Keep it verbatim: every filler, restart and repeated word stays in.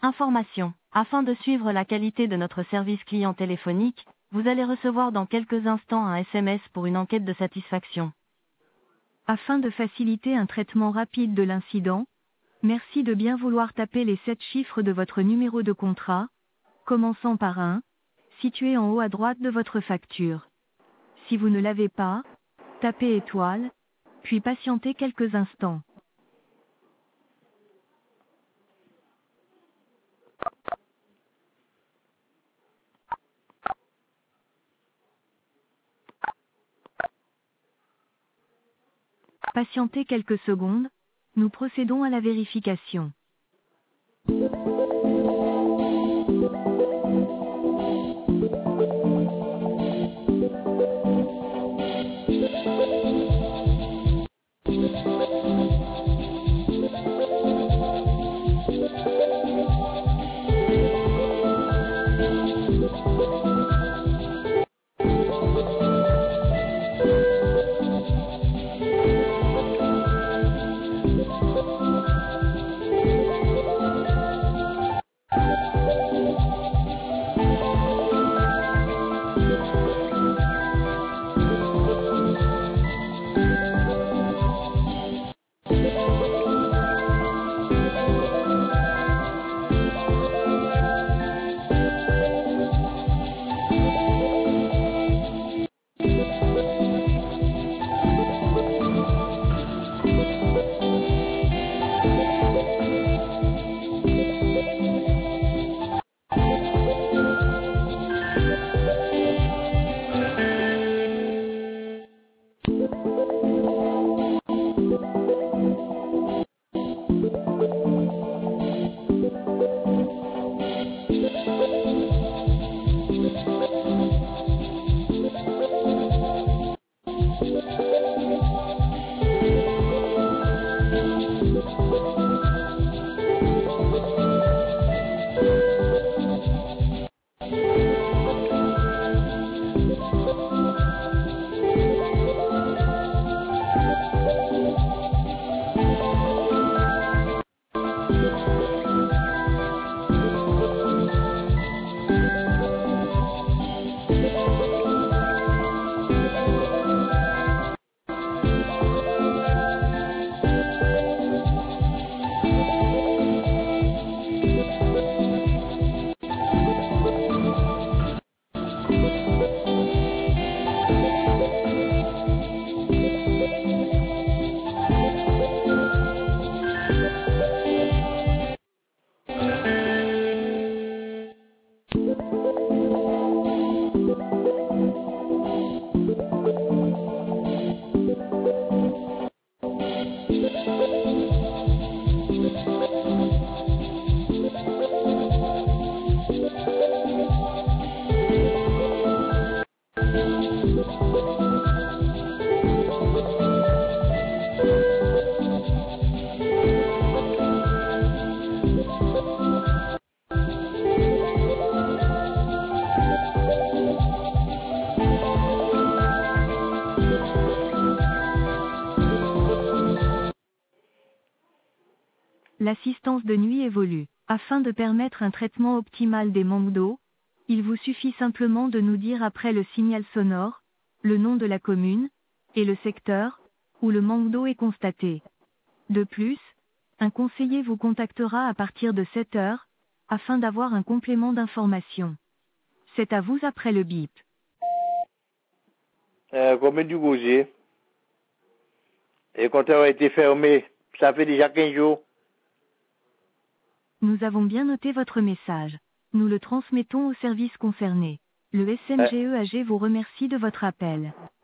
Information. Afin de suivre la qualité de notre service client téléphonique, vous allez recevoir dans quelques instants un S M S pour une enquête de satisfaction. Afin de faciliter un traitement rapide de l'incident, merci de bien vouloir taper les sept chiffres de votre numéro de contrat, commençant par un, situé en haut à droite de votre facture. Si vous ne l'avez pas, tapez étoile, puis patientez quelques instants. Patientez quelques secondes, nous procédons à la vérification. L'assistance de nuit évolue. Afin de permettre un traitement optimal des manques d'eau, il vous suffit simplement de nous dire après le signal sonore, le nom de la commune, et le secteur, où le manque d'eau est constaté. De plus, un conseiller vous contactera à partir de sept heures, afin d'avoir un complément d'information. C'est à vous après le bip. Euh, commune du Gosier. Et le compteur a été fermé. Ça fait déjà quinze jours. Nous avons bien noté votre message. Nous le transmettons au service concerné. Le S M G E A G vous remercie de votre appel.